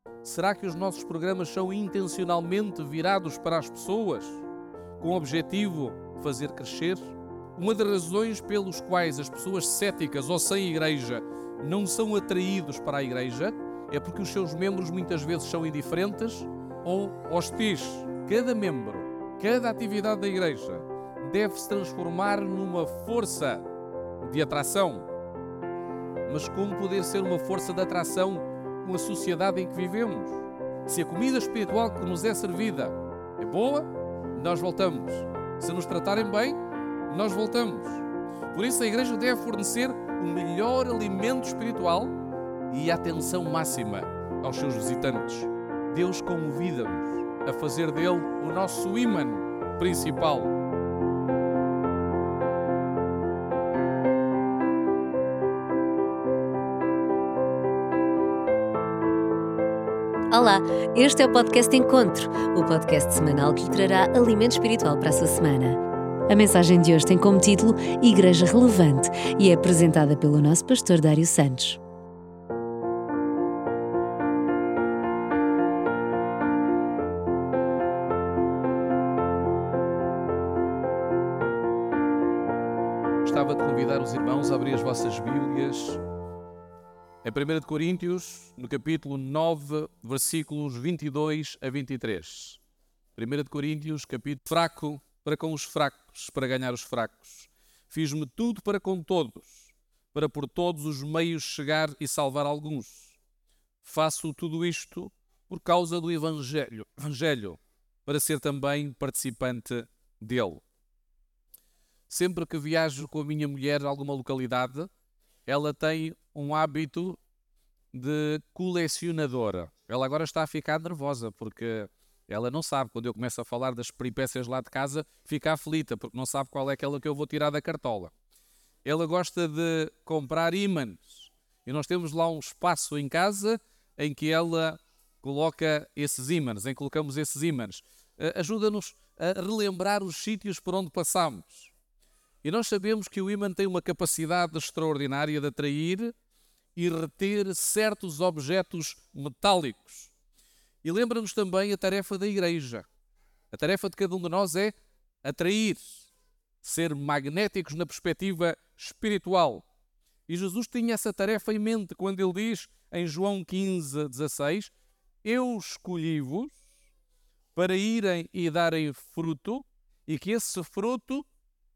Será que os nossos programas são intencionalmente virados para as pessoas, com o objetivo de fazer crescer? Uma das razões pelos quais as pessoas céticas ou sem igreja não são atraídos para a igreja é porque os seus membros muitas vezes são indiferentes ou hostis. Cada membro, cada atividade da igreja deve se transformar numa força de atração. Mas como poder ser uma força de atração com a sociedade em que vivemos? Se a comida espiritual que nos é servida é boa, nós voltamos. Se nos tratarem bem, nós voltamos. Por isso a igreja deve fornecer o melhor alimento espiritual e a atenção máxima aos seus visitantes. Deus convida-nos a fazer dele o nosso ímã principal. Olá, este é o Podcast Encontro, o podcast semanal que lhe trará alimento espiritual para a sua semana. A mensagem de hoje tem como título Igreja Relevante e é apresentada pelo nosso pastor Dário Santos. Gostava de convidar os irmãos a abrir as vossas Bíblias em 1 Coríntios, no capítulo 9, versículos 22 a 23. 1 Coríntios, capítulo fraco para com os fracos, para ganhar os fracos. Fiz-me tudo para com todos, para por todos os meios chegar e salvar alguns. Faço tudo isto por causa do Evangelho, para ser também participante dele. Sempre que viajo com a minha mulher a alguma localidade, ela tem um hábito de colecionadora. Ela agora está a ficar nervosa, porque ela não sabe, quando eu começo a falar das peripécias lá de casa, fica aflita, porque não sabe qual é aquela que eu vou tirar da cartola. Ela gosta de comprar ímãs, e nós temos lá um espaço em casa em que ela coloca esses ímãs, em que colocamos esses ímãs. Ajuda-nos a relembrar os sítios por onde passamos. E nós sabemos que o ímã tem uma capacidade extraordinária de atrair e reter certos objetos metálicos. E lembra-nos também a tarefa da igreja. A tarefa de cada um de nós é atrair, ser magnéticos na perspectiva espiritual. E Jesus tinha essa tarefa em mente quando ele diz em João 15, 16: Eu escolhi-vos para irem e darem fruto e que esse fruto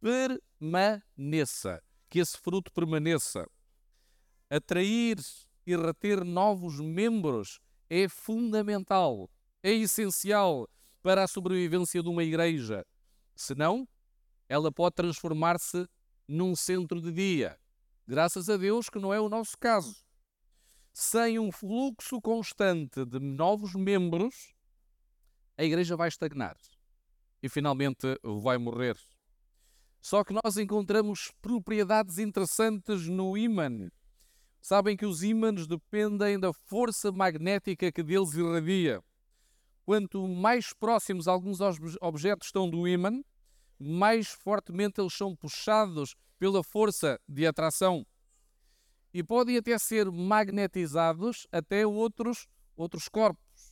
permaneça. Que esse fruto permaneça. Atrair e reter novos membros é fundamental, é essencial para a sobrevivência de uma igreja. Senão, ela pode transformar-se num centro de dia. Graças a Deus que não é o nosso caso. Sem um fluxo constante de novos membros, a igreja vai estagnar e finalmente vai morrer. Só que nós encontramos propriedades interessantes no ímã. Sabem que os ímãs dependem da força magnética que deles irradia. Quanto mais próximos alguns objetos estão do ímã, mais fortemente eles são puxados pela força de atração. E podem até ser magnetizados até outros corpos.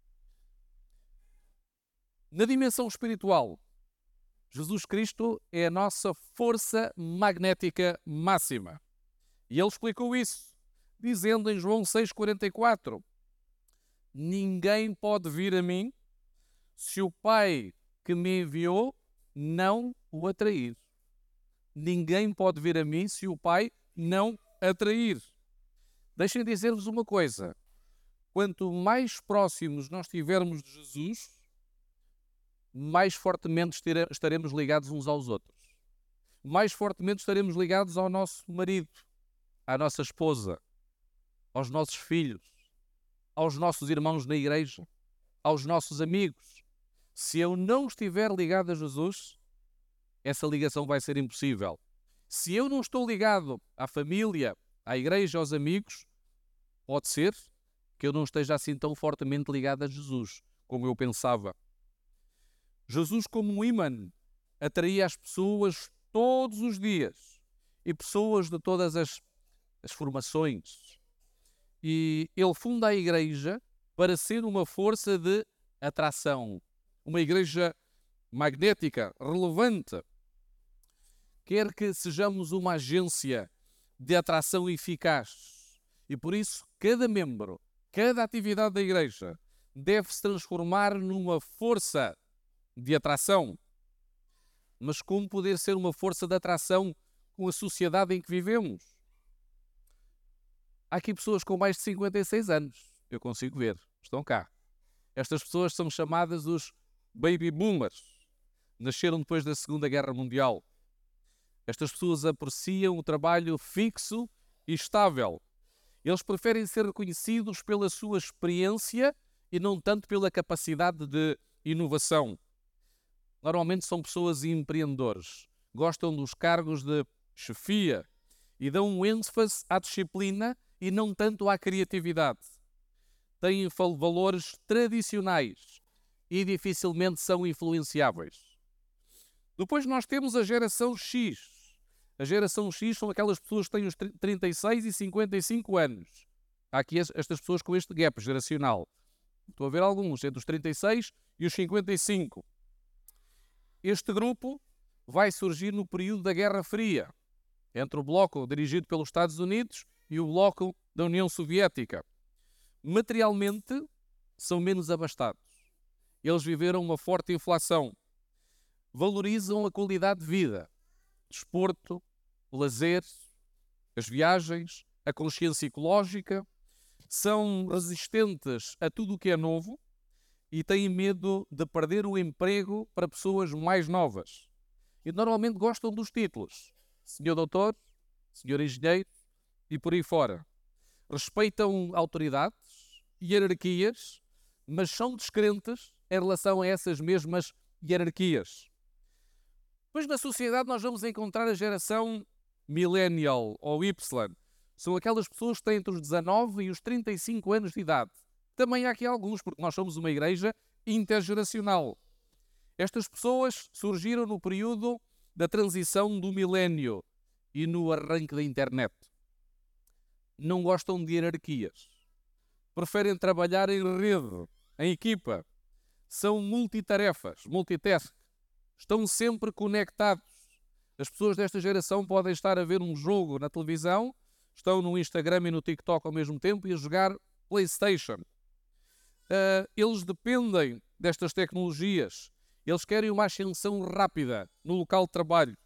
Na dimensão espiritual, Jesus Cristo é a nossa força magnética máxima. E ele explicou isso, dizendo em João 6,44: Ninguém pode vir a mim se o Pai que me enviou não o atrair. Ninguém pode vir a mim se o Pai não atrair. Deixem dizer-vos uma coisa: quanto mais próximos nós estivermos de Jesus, mais fortemente estaremos ligados uns aos outros. Mais fortemente estaremos ligados ao nosso marido, à nossa esposa, aos nossos filhos, aos nossos irmãos na igreja, aos nossos amigos. Se eu não estiver ligado a Jesus, essa ligação vai ser impossível. Se eu não estou ligado à família, à igreja, aos amigos, pode ser que eu não esteja assim tão fortemente ligado a Jesus como eu pensava. Jesus, como um ímã, atraía as pessoas todos os dias, e pessoas de todas as formações. E ele funda a igreja para ser uma força de atração, uma igreja magnética, relevante. Quer que sejamos uma agência de atração eficaz. E por isso, cada membro, cada atividade da igreja deve se transformar numa força de atração. Mas como poder ser uma força de atração com a sociedade em que vivemos? Há aqui pessoas com mais de 56 anos. Eu consigo ver. Estão cá. Estas pessoas são chamadas os baby boomers. Nasceram depois da Segunda Guerra Mundial. Estas pessoas apreciam o trabalho fixo e estável. Eles preferem ser reconhecidos pela sua experiência e não tanto pela capacidade de inovação. Normalmente são pessoas empreendedores. Gostam dos cargos de chefia e dão um ênfase à disciplina e não tanto à criatividade. Têm valores tradicionais e dificilmente são influenciáveis. Depois nós temos a geração X. A geração X são aquelas pessoas que têm os 36 e 55 anos. Há aqui estas pessoas com este gap geracional. Estou a ver alguns entre os 36 e os 55. Este grupo vai surgir no período da Guerra Fria, entre o bloco dirigido pelos Estados Unidos e o bloco da União Soviética. Materialmente, são menos abastados. Eles viveram uma forte inflação. Valorizam a qualidade de vida, desporto, lazer, as viagens, a consciência ecológica, são resistentes a tudo o que é novo e têm medo de perder o emprego para pessoas mais novas. E normalmente gostam dos títulos, senhor doutor, senhor engenheiro e por aí fora. Respeitam autoridades, hierarquias, mas são descrentes em relação a essas mesmas hierarquias. Depois na sociedade nós vamos encontrar a geração Millennial ou Y. São aquelas pessoas que têm entre os 19 e os 35 anos de idade. Também há aqui alguns, porque nós somos uma igreja intergeracional. Estas pessoas surgiram no período da transição do milénio e no arranque da internet. Não gostam de hierarquias. Preferem trabalhar em rede, em equipa. São multitarefas, multitask. Estão sempre conectados. As pessoas desta geração podem estar a ver um jogo na televisão, estão no Instagram e no TikTok ao mesmo tempo e a jogar PlayStation. Eles dependem destas tecnologias. Eles querem uma ascensão rápida no local de trabalho.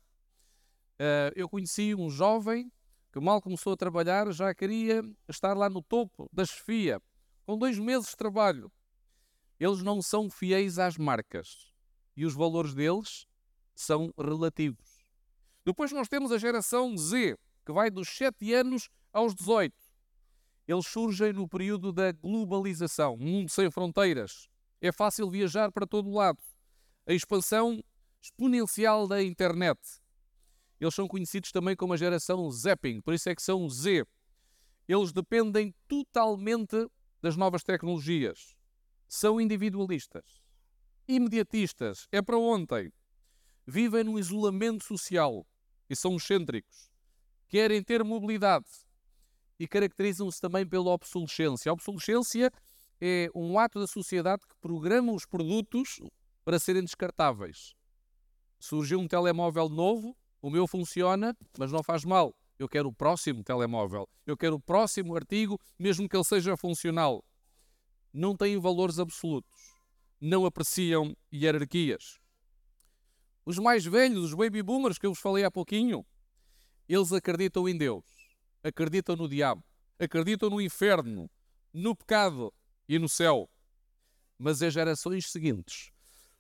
Eu conheci um jovem que mal começou a trabalhar já queria estar lá no topo da chefia, com 2 meses de trabalho. Eles não são fiéis às marcas e os valores deles são relativos. Depois nós temos a geração Z, que vai dos 7 anos aos 18. Eles surgem no período da globalização, mundo sem fronteiras. É fácil viajar para todo lado. A expansão exponencial da internet. Eles são conhecidos também como a geração Zapping, por isso é que são Z. Eles dependem totalmente das novas tecnologias. São individualistas, imediatistas, é para ontem. Vivem num isolamento social e são excêntricos. Querem ter mobilidade e caracterizam-se também pela obsolescência. A obsolescência é um ato da sociedade que programa os produtos para serem descartáveis. Surgiu um telemóvel novo, o meu funciona, mas não faz mal. Eu quero o próximo telemóvel. Eu quero o próximo artigo, mesmo que ele seja funcional. Não têm valores absolutos. Não apreciam hierarquias. Os mais velhos, os baby boomers que eu vos falei há pouquinho, eles acreditam em Deus. Acreditam no diabo. Acreditam no inferno, no pecado e no céu. Mas as gerações seguintes,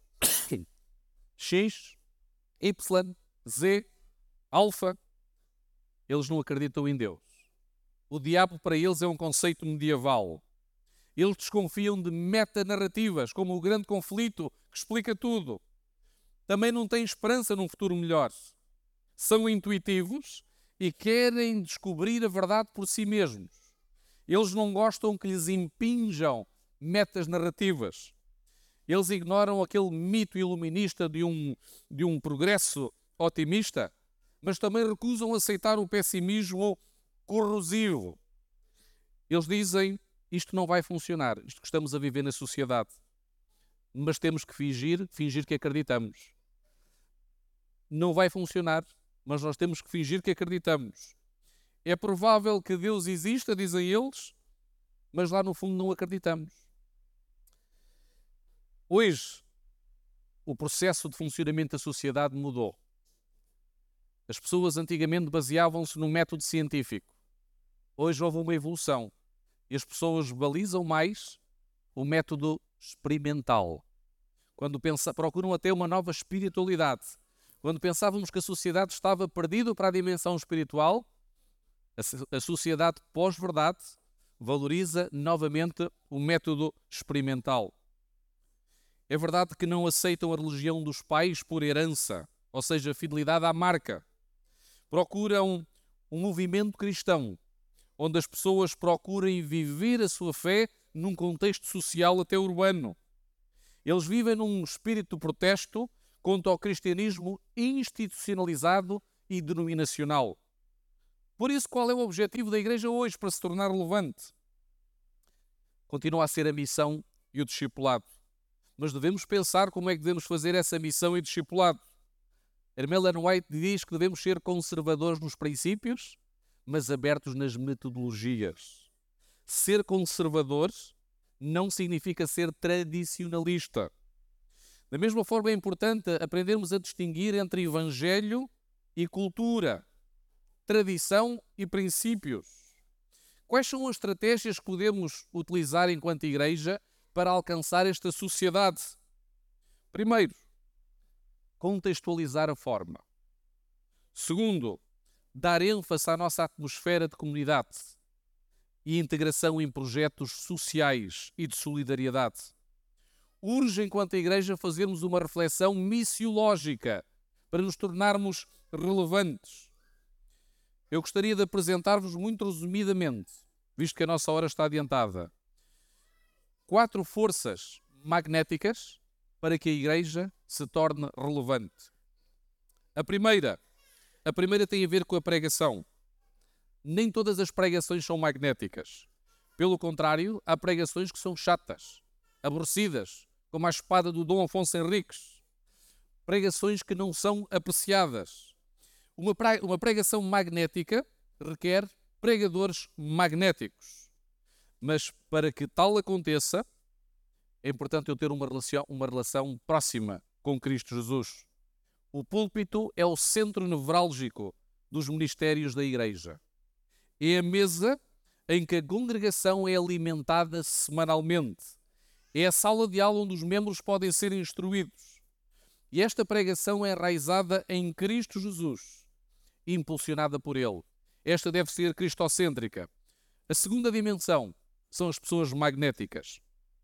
X, Y, Z, Alfa, eles não acreditam em Deus. O diabo para eles é um conceito medieval. Eles desconfiam de metanarrativas, como o grande conflito que explica tudo. Também não têm esperança num futuro melhor. São intuitivos e querem descobrir a verdade por si mesmos. Eles não gostam que lhes impinjam metas narrativas. Eles ignoram aquele mito iluminista de um progresso otimista, mas também recusam aceitar o pessimismo corrosivo. Eles dizem isto não vai funcionar, isto que estamos a viver na sociedade. Mas temos que fingir que acreditamos. Não vai funcionar, mas nós temos que fingir que acreditamos. É provável que Deus exista, dizem eles, mas lá no fundo não acreditamos. Hoje, o processo de funcionamento da sociedade mudou. As pessoas antigamente baseavam-se no método científico. Hoje houve uma evolução e as pessoas balizam mais o método experimental. Quando procuram até uma nova espiritualidade. Quando pensávamos que a sociedade estava perdida para a dimensão espiritual, a sociedade pós-verdade valoriza novamente o método experimental. É verdade que não aceitam a religião dos pais por herança, ou seja, fidelidade à marca. Procuram um movimento cristão, onde as pessoas procurem viver a sua fé num contexto social até urbano. Eles vivem num espírito de protesto contra o cristianismo institucionalizado e denominacional. Por isso, qual é o objetivo da Igreja hoje para se tornar relevante? Continua a ser a missão e o discipulado. Mas devemos pensar como é que devemos fazer essa missão e discipulado. Ellen White diz que devemos ser conservadores nos princípios, mas abertos nas metodologias. Ser conservador não significa ser tradicionalista. Da mesma forma, é importante aprendermos a distinguir entre evangelho e cultura, tradição e princípios. Quais são as estratégias que podemos utilizar enquanto igreja para alcançar esta sociedade? Primeiro, contextualizar a forma. Segundo, dar ênfase à nossa atmosfera de comunidade e integração em projetos sociais e de solidariedade. Urge, enquanto igreja, fazermos uma reflexão missiológica para nos tornarmos relevantes. Eu gostaria de apresentar-vos muito resumidamente, visto que a nossa hora está adiantada, 4 forças magnéticas para que a igreja se torne relevante. A primeira tem a ver com a pregação. Nem todas as pregações são magnéticas. Pelo contrário, há pregações que são chatas, aborrecidas, como a espada do Dom Afonso Henriques. Pregações que não são apreciadas. Uma pregação magnética requer pregadores magnéticos. Mas para que tal aconteça, é importante eu ter uma relação próxima com Cristo Jesus. O púlpito é o centro nevrálgico dos ministérios da Igreja. É a mesa em que a congregação é alimentada semanalmente. É a sala de aula onde os membros podem ser instruídos. E esta pregação é enraizada em Cristo Jesus, impulsionada por Ele. Esta deve ser cristocêntrica. A segunda dimensão são as pessoas magnéticas.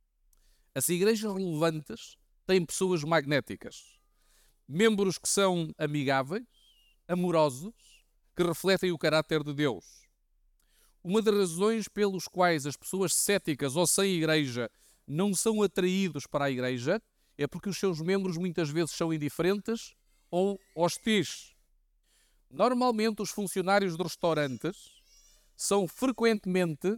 As igrejas relevantes têm pessoas magnéticas. Membros que são amigáveis, amorosos, que refletem o caráter de Deus. Uma das razões pelas quais as pessoas céticas ou sem igreja não são atraídos para a igreja é porque os seus membros muitas vezes são indiferentes ou hostis. Normalmente os funcionários de restaurantes são frequentemente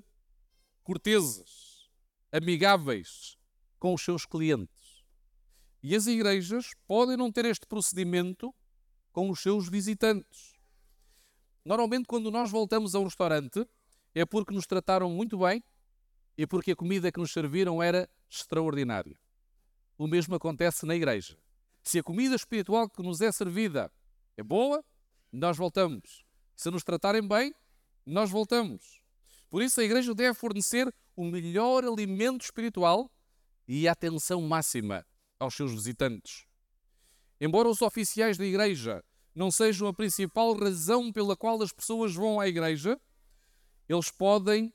corteses, amigáveis com os seus clientes. E as igrejas podem não ter este procedimento com os seus visitantes. Normalmente quando nós voltamos a um restaurante é porque nos trataram muito bem e porque a comida que nos serviram era extraordinária. O mesmo acontece na igreja. Se a comida espiritual que nos é servida é boa, nós voltamos. Se nos tratarem bem, nós voltamos. Por isso a igreja deve fornecer o melhor alimento espiritual e a atenção máxima aos seus visitantes. Embora os oficiais da igreja não sejam a principal razão pela qual as pessoas vão à igreja, eles podem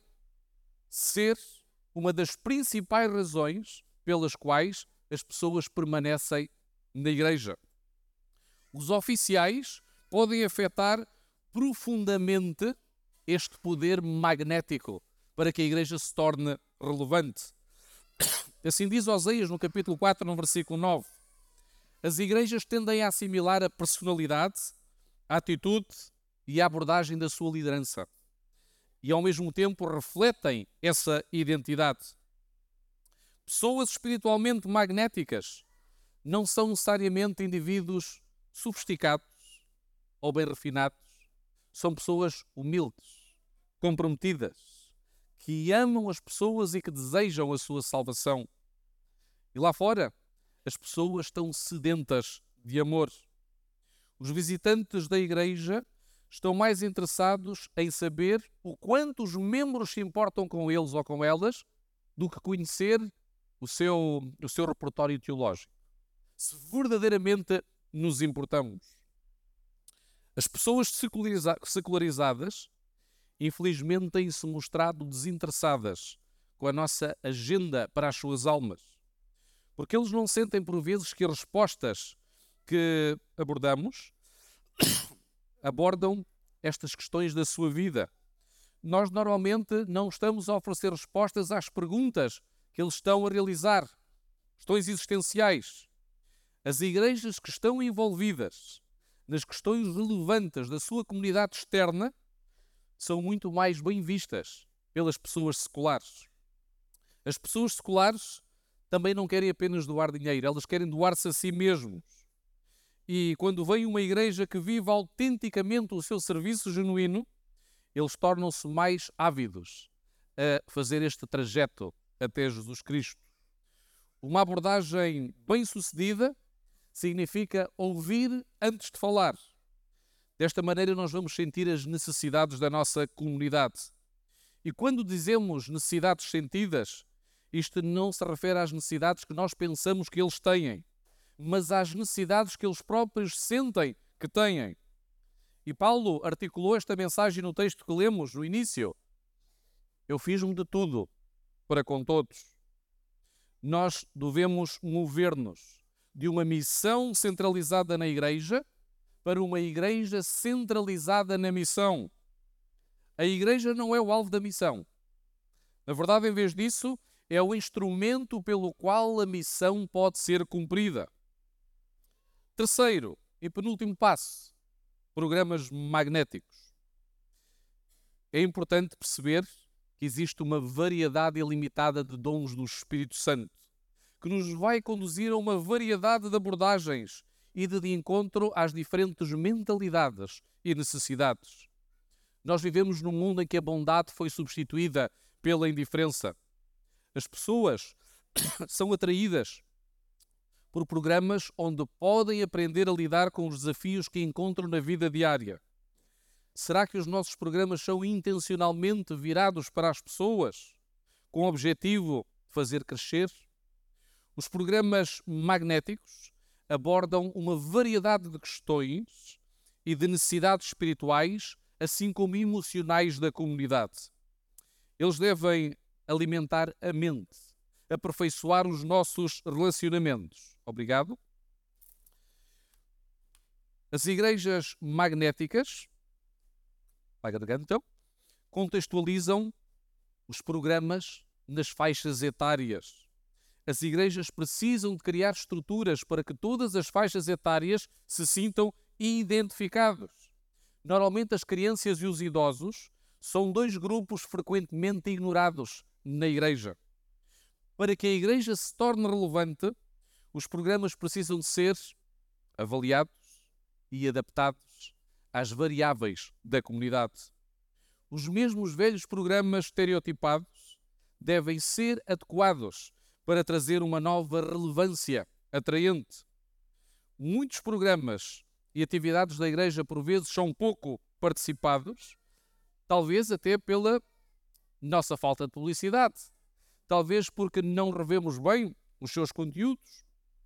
ser uma das principais razões pelas quais as pessoas permanecem na igreja. Os oficiais podem afetar profundamente este poder magnético para que a igreja se torne relevante. Assim diz Oséias no capítulo 4, no versículo 9. As igrejas tendem a assimilar a personalidade, a atitude e a abordagem da sua liderança. e ao mesmo tempo refletem essa identidade. Pessoas espiritualmente magnéticas não são necessariamente indivíduos sofisticados ou bem refinados. São pessoas humildes, comprometidas, que amam as pessoas e que desejam a sua salvação. E lá fora, as pessoas estão sedentas de amor. Os visitantes da igreja estão mais interessados em saber o quanto os membros se importam com eles ou com elas do que conhecer o seu repertório teológico. Se verdadeiramente nos importamos. As pessoas secularizadas, infelizmente, têm-se mostrado desinteressadas com a nossa agenda para as suas almas. Porque eles não sentem, por vezes, que as respostas que abordamos abordam estas questões da sua vida. Nós, normalmente, não estamos a oferecer respostas às perguntas que eles estão a realizar. Questões existenciais. As igrejas que estão envolvidas nas questões relevantes da sua comunidade externa são muito mais bem vistas pelas pessoas seculares. As pessoas seculares também não querem apenas doar dinheiro, elas querem doar-se a si mesmos. E quando vem uma igreja que vive autenticamente o seu serviço genuíno, eles tornam-se mais ávidos a fazer este trajeto até Jesus Cristo. Uma abordagem bem-sucedida significa ouvir antes de falar. Desta maneira nós vamos sentir as necessidades da nossa comunidade. E quando dizemos necessidades sentidas, isto não se refere às necessidades que nós pensamos que eles têm, mas às necessidades que eles próprios sentem que têm. E Paulo articulou esta mensagem no texto que lemos no início. Eu fiz-me de tudo para com todos. Nós devemos mover-nos de uma missão centralizada na igreja para uma igreja centralizada na missão. A igreja não é o alvo da missão. Na verdade, em vez disso, é o instrumento pelo qual a missão pode ser cumprida. Terceiro e penúltimo passo, programas magnéticos. É importante perceber que existe uma variedade ilimitada de dons do Espírito Santo, que nos vai conduzir a uma variedade de abordagens e de encontro às diferentes mentalidades e necessidades. Nós vivemos num mundo em que a bondade foi substituída pela indiferença. As pessoas são atraídas por programas onde podem aprender a lidar com os desafios que encontram na vida diária. Será que os nossos programas são intencionalmente virados para as pessoas, com o objetivo de fazer crescer? Os programas magnéticos abordam uma variedade de questões e de necessidades espirituais, assim como emocionais da comunidade. Eles devem alimentar a mente, aperfeiçoar os nossos relacionamentos. Obrigado. As igrejas magnéticas, então, contextualizam os programas nas faixas etárias. As igrejas precisam de criar estruturas para que todas as faixas etárias se sintam identificados. Normalmente as crianças e os idosos são dois grupos frequentemente ignorados na igreja. Para que a igreja se torne relevante, os programas precisam de ser avaliados e adaptados às variáveis da comunidade. Os mesmos velhos programas estereotipados devem ser adequados para trazer uma nova relevância atraente. Muitos programas e atividades da igreja, por vezes, são pouco participados, talvez até pela nossa falta de publicidade, talvez porque não revemos bem os seus conteúdos.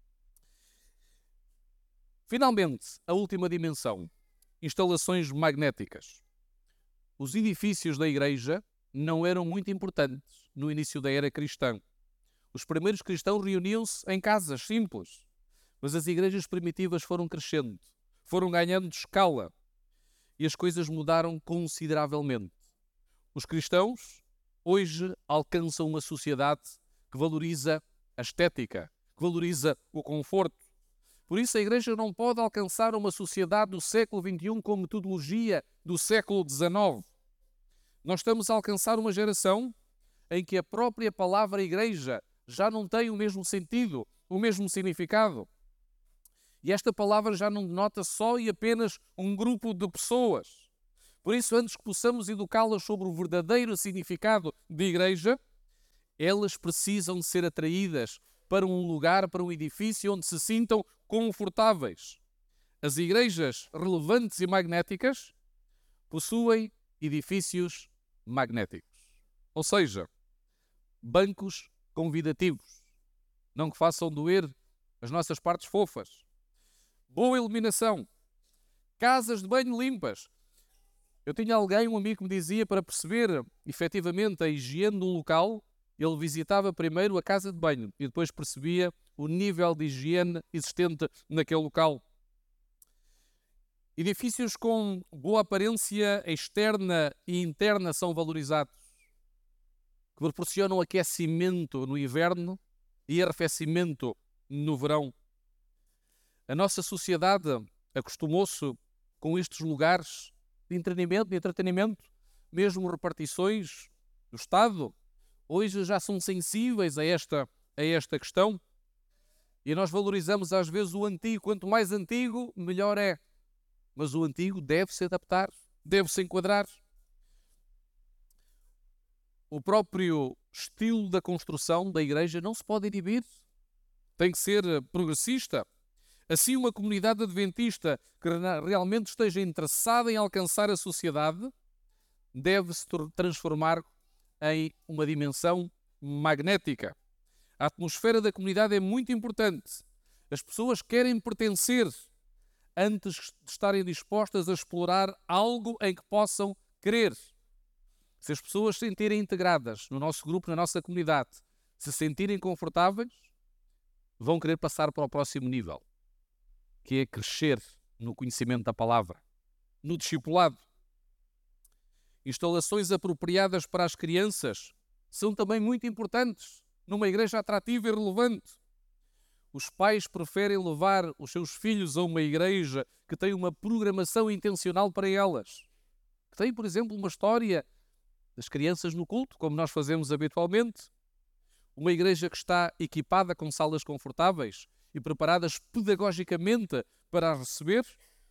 Finalmente, a última dimensão, instalações magnéticas. Os edifícios da igreja não eram muito importantes no início da era cristã. Os primeiros cristãos reuniam-se em casas simples, mas as igrejas primitivas foram crescendo, foram ganhando escala e as coisas mudaram consideravelmente. Os cristãos hoje alcançam uma sociedade que valoriza a estética, que valoriza o conforto. Por isso a igreja não pode alcançar uma sociedade do século XXI com metodologia do século XIX. Nós estamos a alcançar uma geração em que a própria palavra igreja já não tem o mesmo sentido, o mesmo significado. E esta palavra já não denota só e apenas um grupo de pessoas. Por isso, antes que possamos educá-las sobre o verdadeiro significado de igreja, elas precisam de ser atraídas para um lugar, para um edifício onde se sintam confortáveis. As igrejas relevantes e magnéticas possuem edifícios magnéticos. Ou seja, bancos convidativos. Não que façam doer as nossas partes fofas. Boa iluminação. Casas de banho limpas. Eu tinha um amigo que me dizia, para perceber efetivamente a higiene de um local, ele visitava primeiro a casa de banho e depois percebia o nível de higiene existente naquele local. Edifícios com boa aparência externa e interna são valorizados, que proporcionam aquecimento no inverno e arrefecimento no verão. A nossa sociedade acostumou-se com estes lugares de entretenimento, mesmo repartições do Estado, hoje já são sensíveis a esta questão e nós valorizamos às vezes o antigo. Quanto mais antigo, melhor é. Mas o antigo deve-se adaptar, deve-se enquadrar. O próprio estilo da construção da igreja não se pode inibir. Tem que ser progressista. Assim, uma comunidade adventista que realmente esteja interessada em alcançar a sociedade deve-se transformar em uma dimensão magnética. A atmosfera da comunidade é muito importante. As pessoas querem pertencer antes de estarem dispostas a explorar algo em que possam crer. Se as pessoas se sentirem integradas no nosso grupo, na nossa comunidade, se sentirem confortáveis, vão querer passar para o próximo nível, que é crescer no conhecimento da palavra, no discipulado. Instalações apropriadas para as crianças são também muito importantes numa igreja atrativa e relevante. Os pais preferem levar os seus filhos a uma igreja que tem uma programação intencional para elas, que tem, por exemplo, uma história das crianças no culto, como nós fazemos habitualmente, uma igreja que está equipada com salas confortáveis e preparadas pedagogicamente para as receber,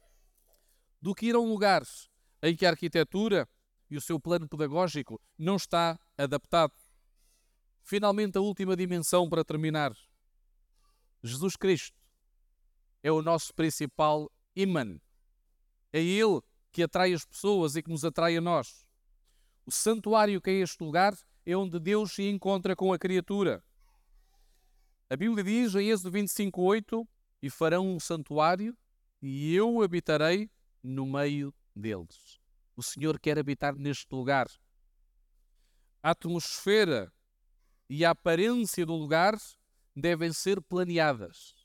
do que ir a um lugar em que a arquitetura e o seu plano pedagógico não está adaptado. Finalmente, a última dimensão para terminar. Jesus Cristo é o nosso principal imã. É Ele que atrai as pessoas e que nos atrai a nós. O santuário, que é este lugar, é onde Deus se encontra com a criatura. A Bíblia diz em Êxodo 25:8: e farão um santuário e eu habitarei no meio deles. O Senhor quer habitar neste lugar. A atmosfera e a aparência do lugar devem ser planeados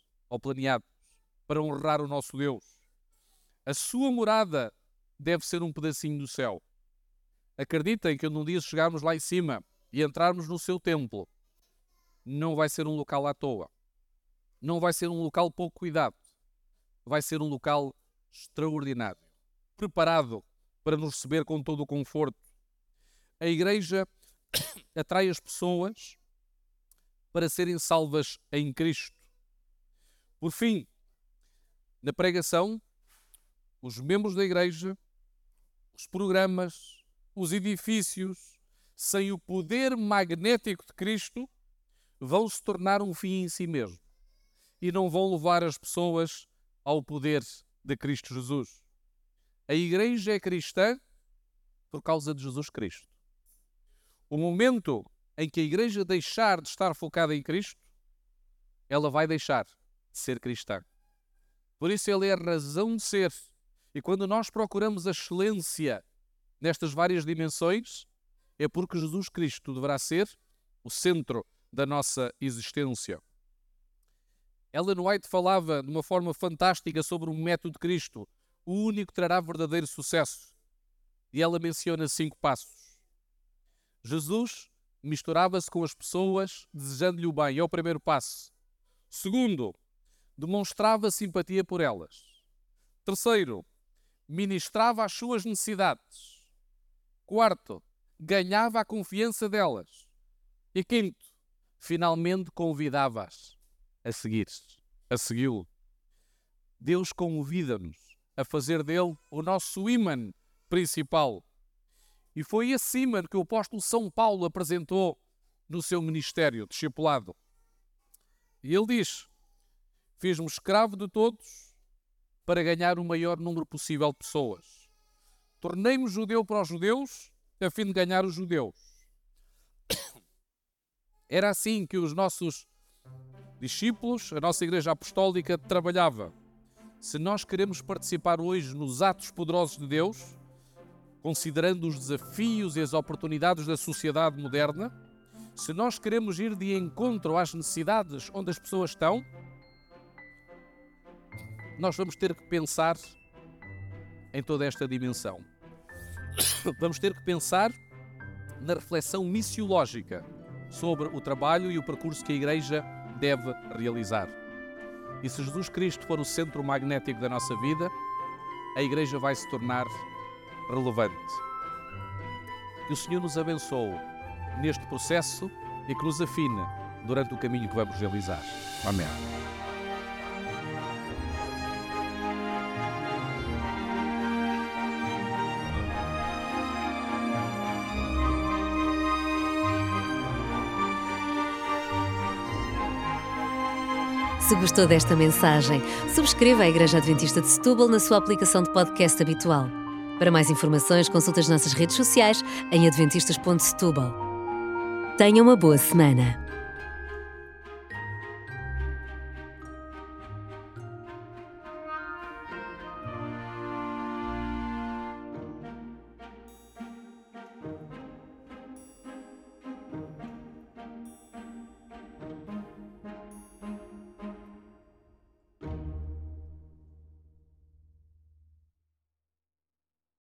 para honrar o nosso Deus. A sua morada deve ser um pedacinho do céu. Acreditem que um dia chegarmos lá em cima e entrarmos no seu templo, não vai ser um local à toa. Não vai ser um local pouco cuidado. Vai ser um local extraordinário, preparado para nos receber com todo o conforto. A igreja atrai as pessoas para serem salvas em Cristo. Por fim, na pregação, os membros da igreja, os programas, os edifícios, sem o poder magnético de Cristo, vão se tornar um fim em si mesmo e não vão levar as pessoas ao poder de Cristo Jesus. A igreja é cristã por causa de Jesus Cristo. O momento em que a igreja deixar de estar focada em Cristo, ela vai deixar de ser cristã. Por isso ele é a razão de ser. E quando nós procuramos a excelência nestas várias dimensões, é porque Jesus Cristo deverá ser o centro da nossa existência. Ellen White falava de uma forma fantástica sobre o método de Cristo, o único que trará verdadeiro sucesso. E ela menciona 5 passos. Jesus misturava-se com as pessoas, desejando-lhe o bem. É o primeiro passo. Segundo, demonstrava simpatia por elas. Terceiro, ministrava as suas necessidades. Quarto, ganhava a confiança delas. E quinto, finalmente convidava-as a segui-lo. Deus convida-nos a fazer dele o nosso ímã principal. E foi esse ímã que o apóstolo São Paulo apresentou no seu ministério discipulado. E ele diz: fiz-me escravo de todos para ganhar o maior número possível de pessoas. Tornei-me judeu para os judeus a fim de ganhar os judeus. Era assim que os nossos discípulos, a nossa Igreja Apostólica, trabalhava. Se nós queremos participar hoje nos atos poderosos de Deus, considerando os desafios e as oportunidades da sociedade moderna, se nós queremos ir de encontro às necessidades onde as pessoas estão, nós vamos ter que pensar em toda esta dimensão. Vamos ter que pensar na reflexão missiológica sobre o trabalho e o percurso que a Igreja deve realizar. E se Jesus Cristo for o centro magnético da nossa vida, a Igreja vai se tornar relevante. Que o Senhor nos abençoe neste processo e que nos afine durante o caminho que vamos realizar. Amém. Se gostou desta mensagem, subscreva a Igreja Adventista de Setúbal na sua aplicação de podcast habitual. Para mais informações, consulte as nossas redes sociais em adventistas.setúbal. Tenha uma boa semana.